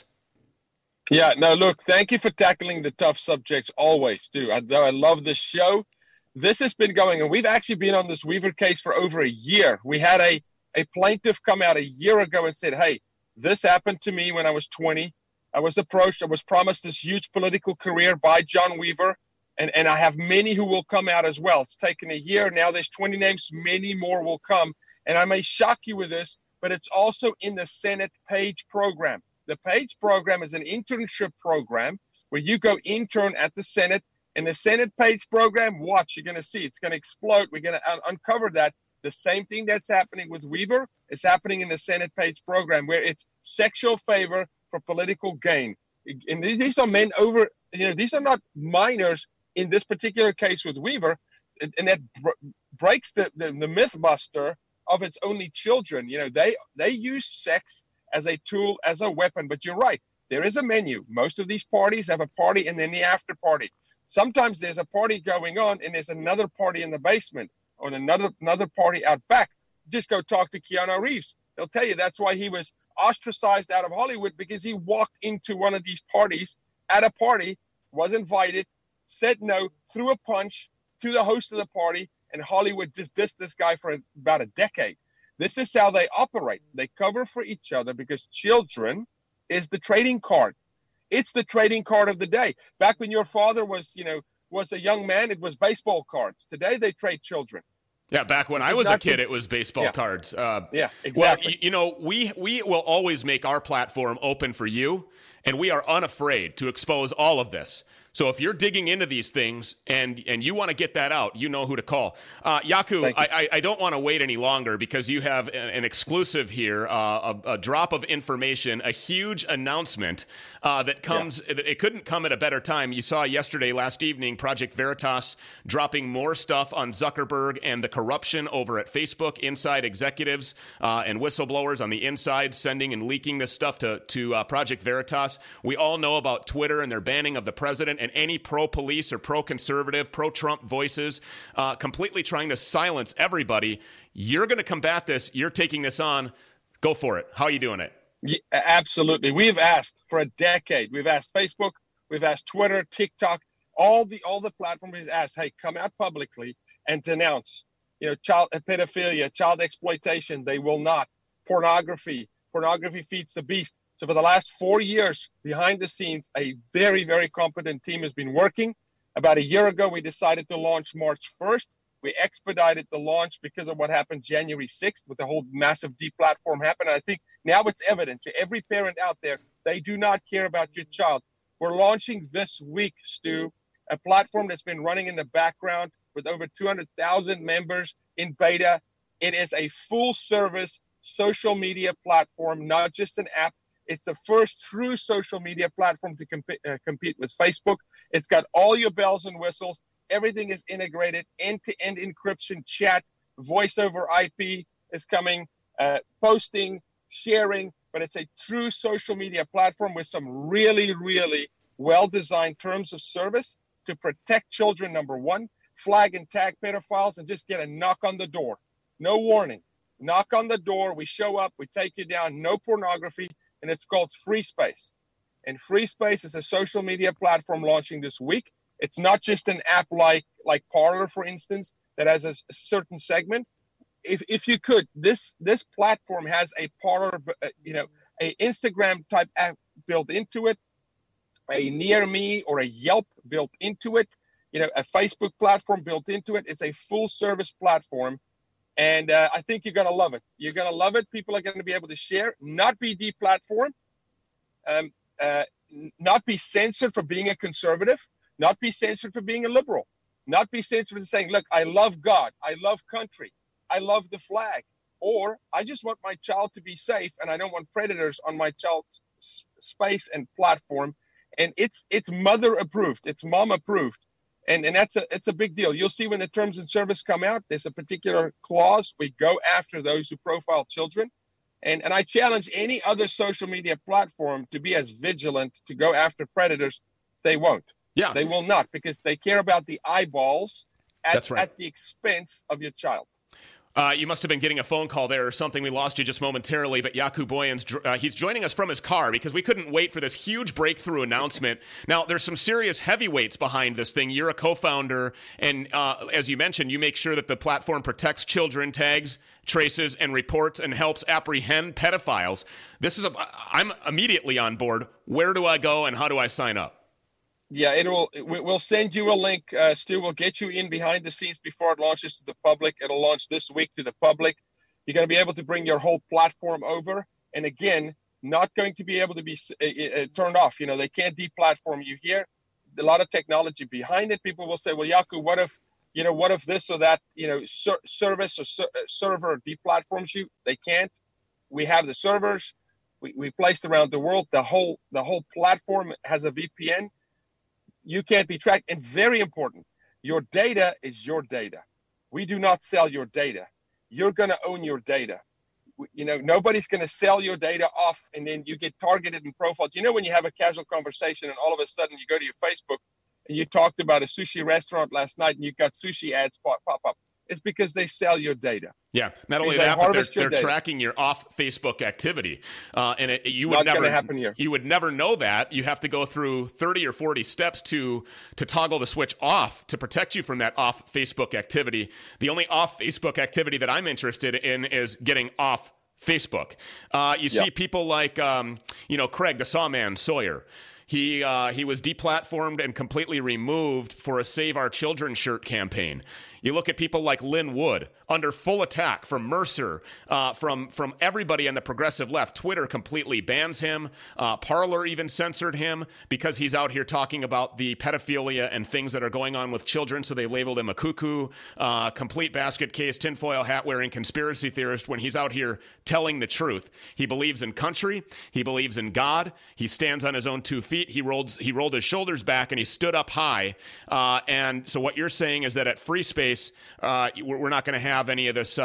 Yeah, no, look, thank you for tackling the tough subjects always, too. I love this show. This has been going, and we've actually been on this Weaver case for over a year. We had a plaintiff come out a year ago and said, hey, this happened to me when I was 20. I was approached. I was promised this huge political career by John Weaver, and I have many who will come out as well. It's taken a year. Now there's 20 names. Many more will come, and I may shock you with this, but it's also in the Senate PAGE program. The PAGE program is an internship program where you go intern at the Senate. In the Senate PAGE program, watch, you're going to see it's going to explode. We're going to uncover that. The same thing that's happening with Weaver is happening in the Senate PAGE program where it's sexual favor for political gain. And these are men over, these are not minors in this particular case with Weaver. And that breaks the myth buster of it's only children. They use sex as a tool, as a weapon. But you're right. There is a menu. Most of these parties have a party and then the after party. Sometimes there's a party going on and there's another party in the basement or another party out back. Just go talk to Keanu Reeves. They'll tell you that's why he was ostracized out of Hollywood, because he walked into one of these parties at a party, was invited, said no, threw a punch to the host of the party, and Hollywood just dissed this guy for about a decade. This is how they operate. They cover for each other because children is the trading card. It's the trading card of the day. Back when your father was a young man, it was baseball cards. Today they trade children. Yeah, back when I was a kid, it was baseball cards. Yeah, exactly. Well, we will always make our platform open for you, and we are unafraid to expose all of this. So if you're digging into these things and you want to get that out, you know who to call. Yaku, I don't want to wait any longer because you have an exclusive here, a drop of information, a huge announcement that comes. Yeah. It couldn't come at a better time. You saw yesterday, last evening, Project Veritas dropping more stuff on Zuckerberg and the corruption over at Facebook, inside executives and whistleblowers on the inside sending and leaking this stuff to Project Veritas. We all know about Twitter and their banning of the president and any pro-police or pro-conservative, pro-Trump voices, completely trying to silence everybody. You're going to combat this. You're taking this on. Go for it. How are you doing it? Yeah, absolutely. We've asked for a decade. We've asked Facebook. We've asked Twitter, TikTok, all the platforms. We've asked, hey, come out publicly and denounce, child pedophilia, child exploitation. They will not. Pornography feeds the beast. So for the last 4 years, behind the scenes, a very, very competent team has been working. About a year ago, we decided to launch March 1st. We expedited the launch because of what happened January 6th with the whole massive deplatform happened. I think now it's evident to every parent out there, they do not care about your child. We're launching this week, Stu, a platform that's been running in the background with over 200,000 members in beta. It is a full-service social media platform, not just an app. It's the first true social media platform to compete with Facebook. It's got all your bells and whistles. Everything is integrated, end-to-end encryption, chat, voice over IP is coming, posting, sharing, but it's a true social media platform with some really, really well-designed terms of service to protect children, number one, flag and tag pedophiles, and just get a knock on the door. No warning. Knock on the door, we show up, we take you down, no pornography, and it's called Free Space. And Free Space is a social media platform launching this week. It's not just an app like Parler, for instance, that has a certain segment. If you could, this platform has a Parler, a Instagram type app built into it, a Near Me or a Yelp built into it, a Facebook platform built into it. It's a full service platform. And I think you're going to love it. You're going to love it. People are going to be able to share, not be deplatformed, not be censored for being a conservative, not be censored for being a liberal, not be censored for saying, look, I love God, I love country, I love the flag, or I just want my child to be safe and I don't want predators on my child's space and platform. And it's mother approved, it's mom approved. And it's a big deal. You'll see when the terms and service come out, there's a particular clause. We go after those who profile children. And I challenge any other social media platform to be as vigilant to go after predators. They won't. Yeah. They will not, because they care about the eyeballs That's right. at the expense of your child. You must have been getting a phone call there or something. We lost you just momentarily, but Jaco Booyens, he's joining us from his car because we couldn't wait for this huge breakthrough announcement. Now, there's some serious heavyweights behind this thing. You're a co-founder, and as you mentioned, you make sure that the platform protects children, tags, traces, and reports, and helps apprehend pedophiles. I'm immediately on board. Where do I go, and how do I sign up? Yeah, we'll send you a link, Stu. We'll get you in behind the scenes before it launches to the public. It'll launch this week to the public. You're going to be able to bring your whole platform over. And again, not going to be able to be turned off. They can't deplatform you here. A lot of technology behind it. People will say, well, Jaco, what if this or that, service or server deplatforms you? They can't. We have the servers we placed around the world. The whole platform has a VPN. You can't be tracked. And very important, your data is your data. We do not sell your data. You're going to own your data. Nobody's going to sell your data off and then you get targeted and profiled. When you have a casual conversation and all of a sudden you go to your Facebook and you talked about a sushi restaurant last night and you've got sushi ads pop up. It's because they sell your data. Yeah, not only that, but they're tracking your off-Facebook activity. And you would never know that. You have to go through 30 or 40 steps to toggle the switch off to protect you from that off-Facebook activity. The only off-Facebook activity that I'm interested in is getting off Facebook. You see people like, Craig, the Sawman Sawyer. He was deplatformed and completely removed for a Save Our Children shirt campaign. You look at people like Lynn Wood, under full attack from Mercer, from everybody on the progressive left. Twitter completely bans him. Parler even censored him because he's out here talking about the pedophilia and things that are going on with children, so they labeled him a cuckoo, complete basket case, tinfoil hat-wearing conspiracy theorist when he's out here telling the truth. He believes in country. He believes in God. He stands on his own 2 feet. He rolled his shoulders back, and he stood up high. And so what you're saying is that at Free Space, we're not going to have any of this.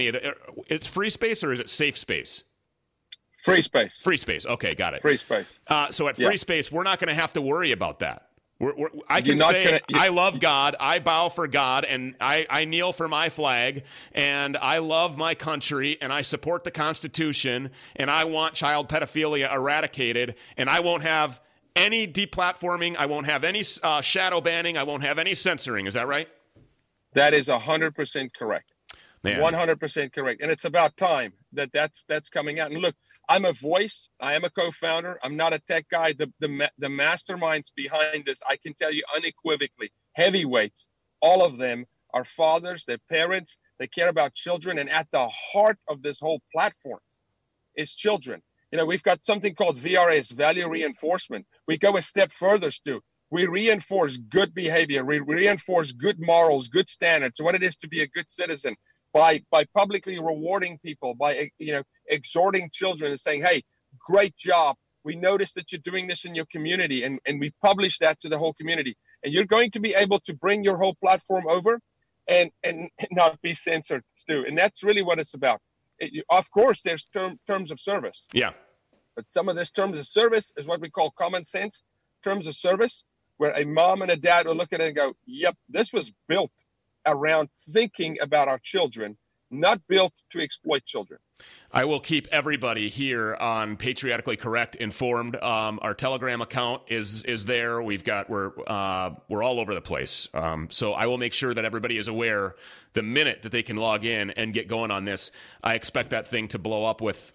It's Free Space or is it Safe Space? Free Space. Free Space. Okay, got it. Free Space. So at Free Space, we're not going to have to worry about that. I can say I love God, I bow for God, and I kneel for my flag, and I love my country, and I support the Constitution, and I want child pedophilia eradicated, and I won't have any deplatforming, I won't have any shadow banning, I won't have any censoring. Is that right? That is 100% correct. Man. 100% correct. And it's about time that's coming out. And look, I'm a voice. I am a co-founder. I'm not a tech guy. The masterminds behind this, I can tell you unequivocally, heavyweights, all of them are fathers, they're parents, they care about children. And at the heart of this whole platform is children. You know, we've got something called VRS, value reinforcement. We go a step further, Stu. We reinforce good behavior. We reinforce good morals, good standards, what it is to be a good citizen by publicly rewarding people, by, exhorting children and saying, hey, great job. We noticed that you're doing this in your community, and we publish that to the whole community. And you're going to be able to bring your whole platform over and not be censored, Stu. And that's really what it's about. Of course, there's terms of service. Yeah. But some of this terms of service is what we call common sense terms of service, where a mom and a dad will look at it and go, yep, this was built around thinking about our children, not built to exploit children. I will keep everybody here on Patriotically Correct informed. Our Telegram account is there. We're all over the place. So I will make sure that everybody is aware the minute that they can log in and get going on this. I expect that thing to blow up with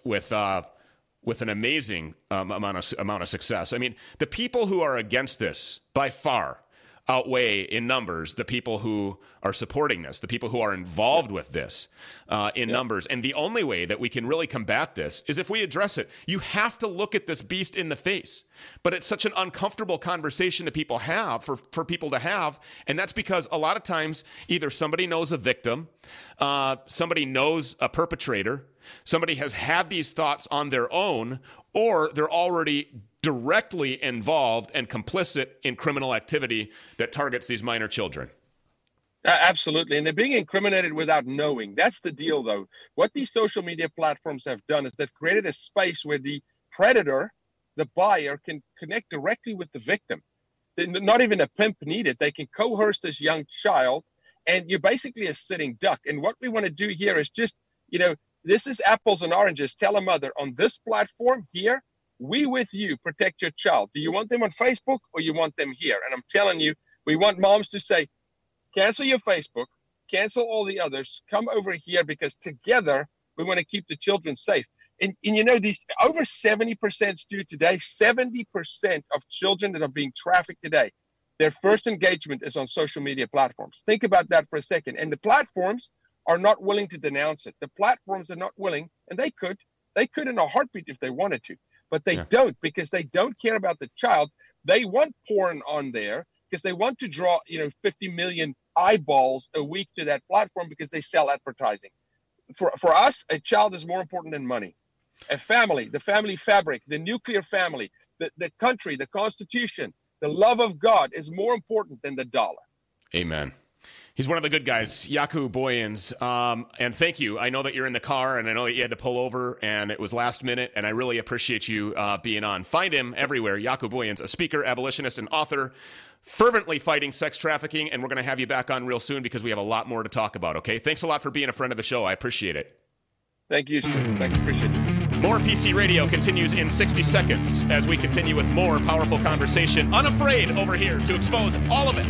an amazing amount of success. I mean, the people who are against this by far outweigh in numbers the people who are supporting this, the people who are involved with this in numbers. And the only way that we can really combat this is if we address it. You have to look at this beast in the face. But it's such an uncomfortable conversation that people have for people to have. And that's because a lot of times either somebody knows a victim, somebody knows a perpetrator, somebody has had these thoughts on their own, or they're already directly involved and complicit in criminal activity that targets these minor children. Absolutely. And they're being incriminated without knowing. That's the deal, though. What these social media platforms have done is they've created a space where the predator, the buyer, can connect directly with the victim. Not even a pimp needed. They can coerce this young child, and you're basically a sitting duck. And what we want to do here is just, this is apples and oranges. Tell a mother, on this platform here, we with you protect your child. Do you want them on Facebook or you want them here? And I'm telling you, we want moms to say, cancel your Facebook, cancel all the others, come over here, because together we want to keep the children safe. And these over 70%, Stu, today, 70% of children that are being trafficked today, their first engagement is on social media platforms. Think about that for a second. And the platforms are not willing to denounce it. The platforms are not willing, and they could in a heartbeat if they wanted to. But they don't, because they don't care about the child. They want porn on there because they want to draw, 50 million eyeballs a week to that platform because they sell advertising. For us, a child is more important than money. A family, the family fabric, the nuclear family, the country, the Constitution, the love of God is more important than the dollar. Amen. He's one of the good guys, Jaco Booyens. And thank you. I know that you're in the car, and I know that you had to pull over, and it was last minute, and I really appreciate you being on. Find him everywhere, Jaco Booyens, a speaker, abolitionist, and author, fervently fighting sex trafficking, and we're going to have you back on real soon because we have a lot more to talk about, okay? Thanks a lot for being a friend of the show. I appreciate it. Thank you, Stu. Thank you. Appreciate it. More PC Radio continues in 60 seconds as we continue with more powerful conversation, unafraid over here to expose all of it.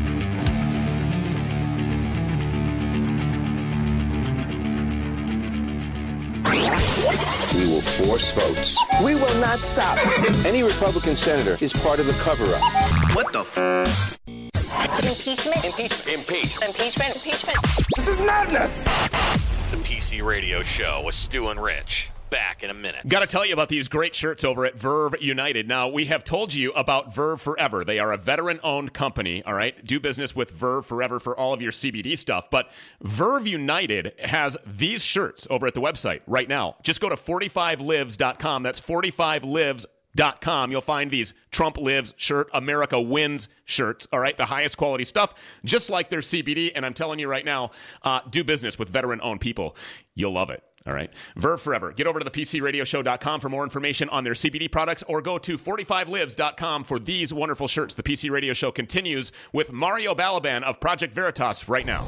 We will force votes. We will not stop. Any Republican senator is part of the cover-up. What the Impeachment. Impeachment. This is madness. The PC Radio Show with Stu and Rich. Back in a minute. Got to tell you about these great shirts over at Verve United. Now, we have told you about Verve Forever. They are a veteran-owned company, all right? Do business with Verve Forever for all of your CBD stuff. But Verve United has these shirts over at the website right now. Just go to 45lives.com. That's 45lives.com. You'll find these Trump Lives shirt, America Wins shirts, all right? The highest quality stuff, just like their CBD. And I'm telling you right now, do business with veteran-owned people. You'll love it. All right. Verve Forever. Get over to the PCRadioshow.com for more information on their CBD products, or go to 45lives.com for these wonderful shirts. The PC Radio Show continues with Mario Balaban of Project Veritas right now.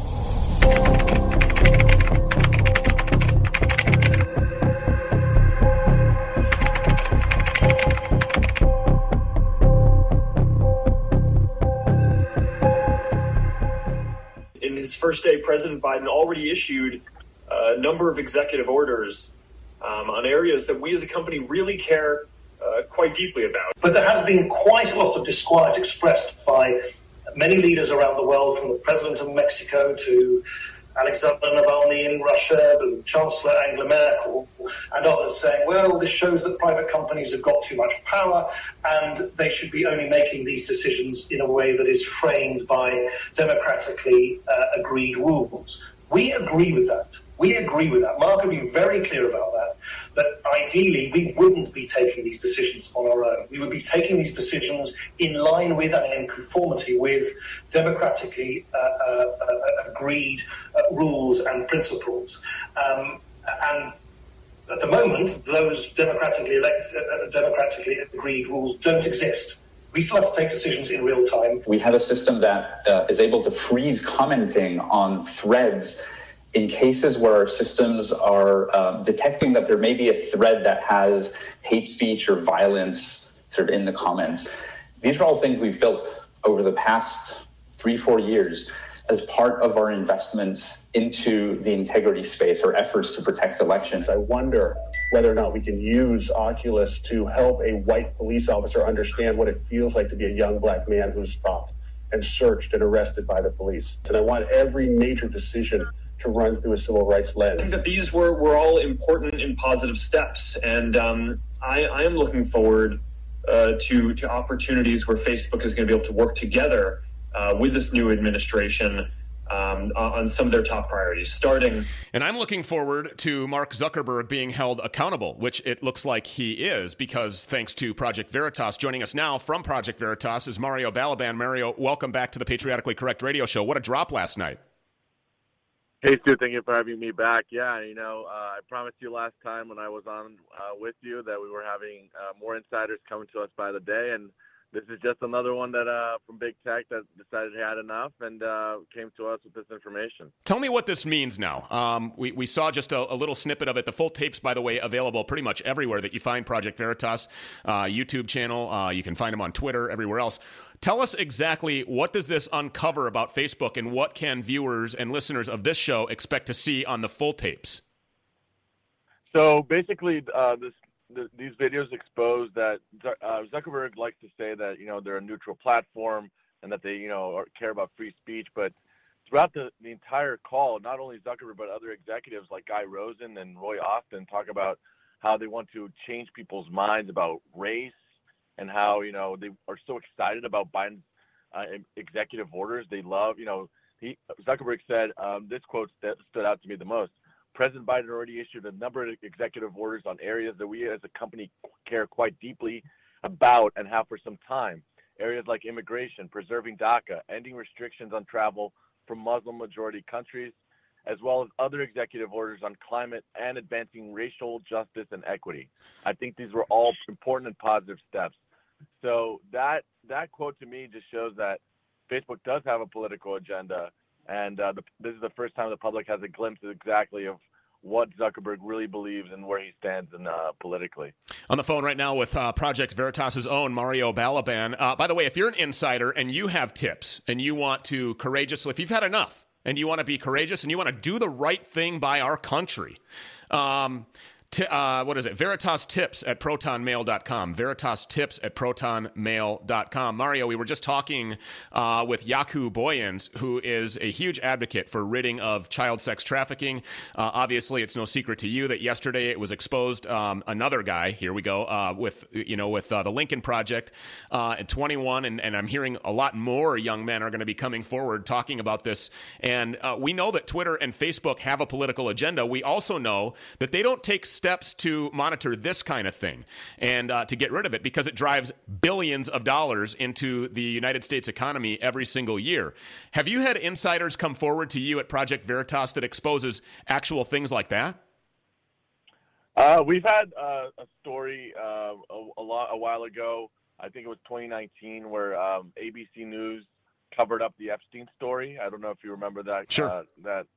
In his first day, President Biden already issued a number of executive orders on areas that we as a company really care quite deeply about. But there has been quite a lot of disquiet expressed by many leaders around the world, from the President of Mexico to Alexander Navalny in Russia, and Chancellor Angela Merkel, and others saying, well, this shows that private companies have got too much power and they should be only making these decisions in a way that is framed by democratically agreed rules. We agree with that. We agree with that. Mark will be very clear about that ideally we wouldn't be taking these decisions on our own. We would be taking these decisions in line with and in conformity with democratically agreed rules and principles. And at the moment, those democratically agreed rules don't exist. We still have to take decisions in real time. We have a system that is able to freeze commenting on threads in cases where our systems are detecting that there may be a thread that has hate speech or violence sort of in the comments. These are all things we've built over the past 3-4 years as part of our investments into the integrity space, or efforts to protect elections. I wonder whether or not we can use Oculus to help a white police officer understand what it feels like to be a young black man who's stopped and searched and arrested by the police. And I want every major decision to run through a civil rights lens. I think that these were all important and positive steps, and I am looking forward to opportunities where Facebook is going to be able to work together with this new administration on some of their top priorities, starting. And I'm looking forward to Mark Zuckerberg being held accountable, which it looks like he is, because thanks to Project Veritas. Joining us now from Project Veritas is Mario Balaban. Mario, welcome back to the Patriotically Correct Radio Show. What a drop last night. Hey, Stu, thank you for having me back. Yeah, I promised you last time when I was on with you that we were having more insiders coming to us by the day, and this is just another one that from Big Tech that decided he had enough and came to us with this information. Tell me what this means now. We saw just a little snippet of it. The full tape's, by the way, available pretty much everywhere that you find Project Veritas, YouTube channel. You can find them on Twitter, everywhere else. Tell us exactly, what does this uncover about Facebook, and what can viewers and listeners of this show expect to see on the full tapes? So basically, these videos expose that Zuckerberg likes to say that, they're a neutral platform and that they, care about free speech. But throughout the entire call, not only Zuckerberg, but other executives like Guy Rosen and Roy Austin talk about how they want to change people's minds about race, and how, they are so excited about Biden's executive orders. They love, Zuckerberg said, this quote stood out to me the most. President Biden already issued a number of executive orders on areas that we as a company care quite deeply about and have for some time. Areas like immigration, preserving DACA, ending restrictions on travel from Muslim-majority countries, as well as other executive orders on climate and advancing racial justice and equity. I think these were all important and positive steps. So that quote to me just shows that Facebook does have a political agenda, and this is the first time the public has a glimpse exactly of what Zuckerberg really believes and where he stands politically. On the phone right now with Project Veritas' own Mario Balaban. By the way, if you're an insider and you have tips and you want to courageously, if you've had enough and you want to be courageous and you want to do the right thing by our country, what is it? Veritas Tips at protonmail.com. Veritas Tips at protonmail.com. Mario, we were just talking with Jaco Booyens, who is a huge advocate for ridding of child sex trafficking. Obviously, it's no secret to you that yesterday it was exposed. Another guy, here we go, with the Lincoln Project at 21, and I'm hearing a lot more young men are going to be coming forward talking about this. And we know that Twitter and Facebook have a political agenda. We also know that they don't take steps to monitor this kind of thing and to get rid of it, because it drives billions of dollars into the United States economy every single year. Have you had insiders come forward to you at Project Veritas that exposes actual things like that? We've had a story a while ago. I think it was 2019, where ABC News covered up the Epstein story. I don't know if you remember that. Sure.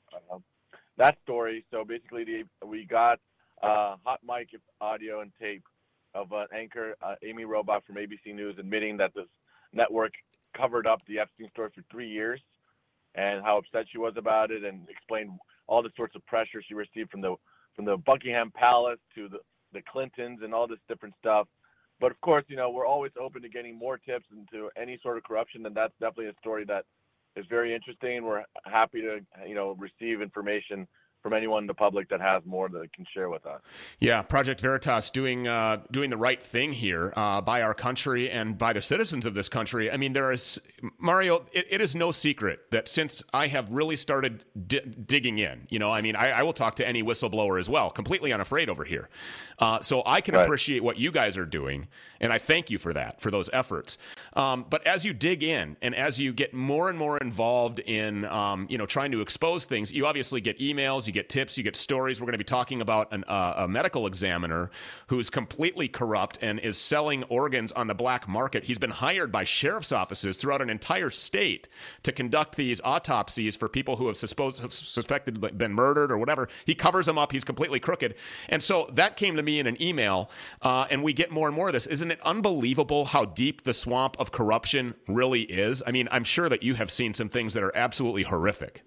That story. So basically, we got hot mic audio and tape of an anchor, Amy Robach from ABC News, admitting that this network covered up the Epstein story for 3 years, and how upset she was about it, and explained all the sorts of pressure she received from the Buckingham Palace to the Clintons and all this different stuff. But of course, we're always open to getting more tips into any sort of corruption, and that's definitely a story that is very interesting. We're happy to, receive information from anyone in the public that has more that can share with us. Yeah, Project Veritas doing the right thing here by our country and by the citizens of this country. I mean, there is, Mario, it is no secret that since I have really started digging in, I will talk to any whistleblower as well, completely unafraid over here. So I can appreciate what you guys are doing, and I thank you for that, for those efforts. But as you dig in and as you get more and more involved in, trying to expose things, you obviously get emails, you get tips, you get stories. We're going to be talking about a medical examiner who's completely corrupt and is selling organs on the black market. He's been hired by sheriff's offices throughout an entire state to conduct these autopsies for people who have suspected been murdered or whatever. He covers them up. He's completely crooked. And so that came to me in an email, and we get more and more of this. Isn't it unbelievable how deep the swamp of corruption really is? I mean, I'm sure that you have seen some things that are absolutely horrific.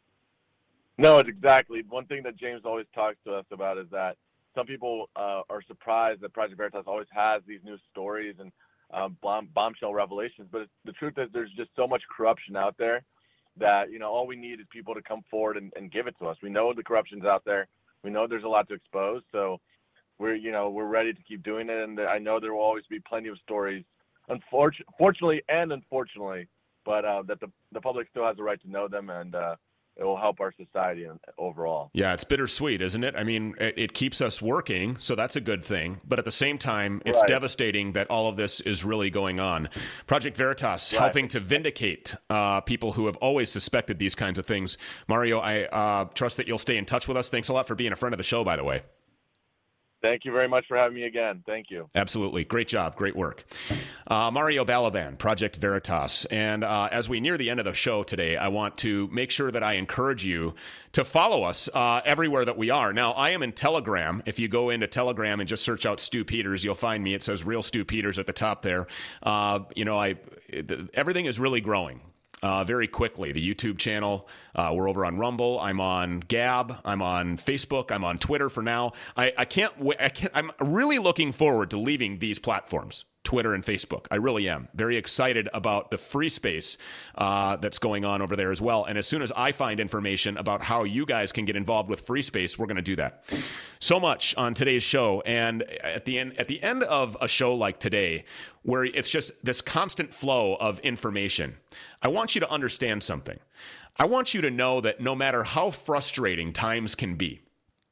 No, it's exactly. One thing that James always talks to us about is that some people are surprised that Project Veritas always has these new stories and bombshell revelations. But the truth is there's just so much corruption out there that, all we need is people to come forward and give it to us. We know the corruption's out there. We know there's a lot to expose. So we're ready to keep doing it. And I know there will always be plenty of stories, fortunately and unfortunately, but that the public still has the right to know them, and it will help our society overall. Yeah, it's bittersweet, isn't it? I mean, it keeps us working, so that's a good thing. But at the same time, it's devastating that all of this is really going on. Project Veritas helping to vindicate people who have always suspected these kinds of things. Mario, I trust that you'll stay in touch with us. Thanks a lot for being a friend of the show, by the way. Thank you very much for having me again. Thank you. Absolutely. Great job. Great work. Mario Balaban, Project Veritas. And as we near the end of the show today, I want to make sure that I encourage you to follow us everywhere that we are. Now, I am in Telegram. If you go into Telegram and just search out Stu Peters, you'll find me. It says Real Stu Peters at the top there. Everything is really growing. Very quickly. The YouTube channel, we're over on Rumble. I'm on Gab. I'm on Facebook. I'm on Twitter for now. I'm really looking forward to leaving these platforms, Twitter and Facebook. I really am very excited about the free space that's going on over there as well. And as soon as I find information about how you guys can get involved with free space, we're going to do that. So much on today's show. And at the end of a show like today, where it's just this constant flow of information, I want you to understand something. I want you to know that no matter how frustrating times can be,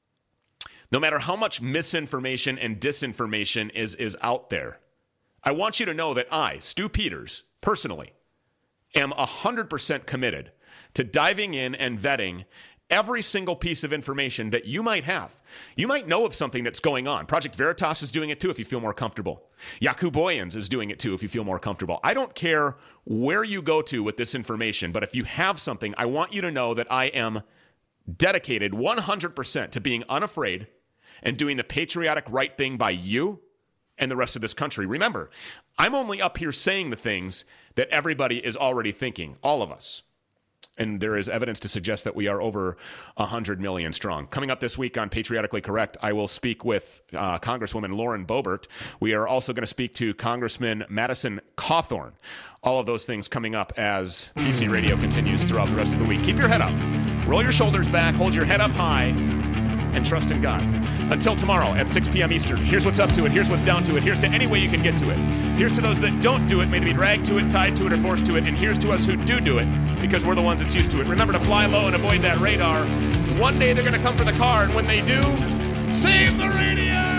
no matter how much misinformation and disinformation is out there, I want you to know that I, Stu Peters, personally, am 100% committed to diving in and vetting every single piece of information that you might have. You might know of something that's going on. Project Veritas is doing it too if you feel more comfortable. Yaku Boyens is doing it too if you feel more comfortable. I don't care where you go to with this information, but if you have something, I want you to know that I am dedicated 100% to being unafraid and doing the patriotic right thing by you and the rest of this country. Remember, I'm only up here saying the things that everybody is already thinking, all of us. And there is evidence to suggest that we are over 100 million strong. Coming up this week on Patriotically Correct, I will speak with Congresswoman Lauren Boebert. We are also going to speak to Congressman Madison Cawthorn. All of those things coming up as PC Radio continues throughout the rest of the week. Keep your head up. Roll your shoulders back. Hold your head up high. And trust in God. Until tomorrow at 6 p.m. Eastern, here's what's up to it, here's what's down to it, here's to any way you can get to it. Here's to those that don't do it, may they be dragged to it, tied to it, or forced to it. And here's to us who do it, because we're the ones that's used to it. Remember to fly low and avoid that radar. One day they're going to come for the car, and when they do, save the radio!